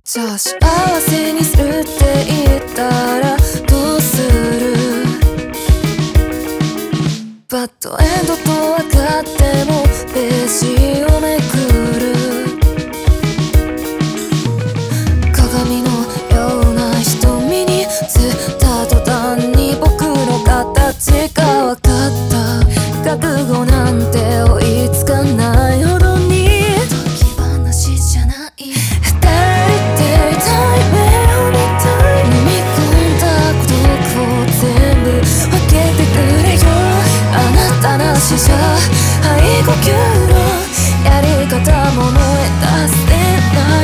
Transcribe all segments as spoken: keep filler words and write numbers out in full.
じゃあ幸せにするって言ったらどうする？バッドエンドと分かってもページをめくる。鏡のような瞳に映った途端に僕の形が分かった。覚悟なんて追いつかないほどに時話じゃない。二人で痛い目を見たい。飲み込んだ孤独を全部分けてくれよ。あなたなしじゃ肺呼吸のやり方も思い出せない。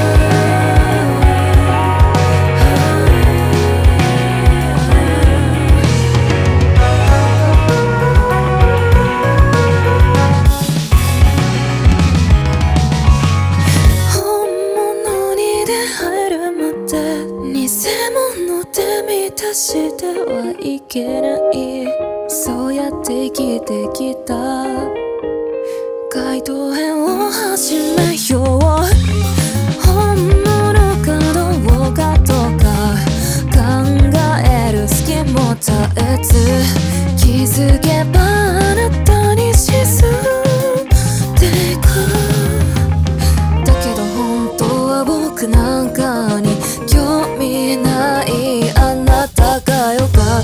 満たしてはいけない。そうやって生きてきた。街頭編を始めよう。本物かどうかとか考える隙も絶えず、気づけばあなたに沈んでいく。だけど本当は僕なんかに興味ない。あなたが良かった。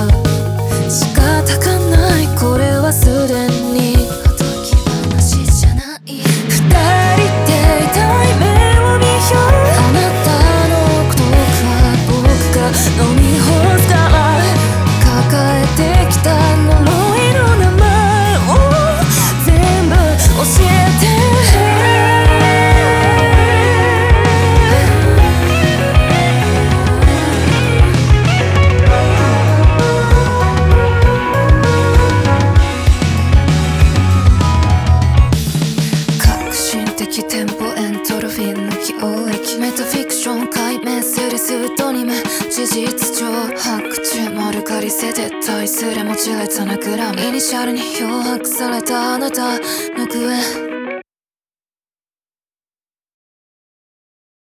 仕方がない、これはすでにおとぎ話じゃない。二人で痛い目を見よう。あなたの孤独は僕が飲み干すから。抱えてきた呪いの名前を全部教えて。テンポエントロフィンの気応液メタフィクション解明するスートニム事実上白昼丸刈りせ絶対すれもち烈なグラムイニシャルに漂白されたあなたの上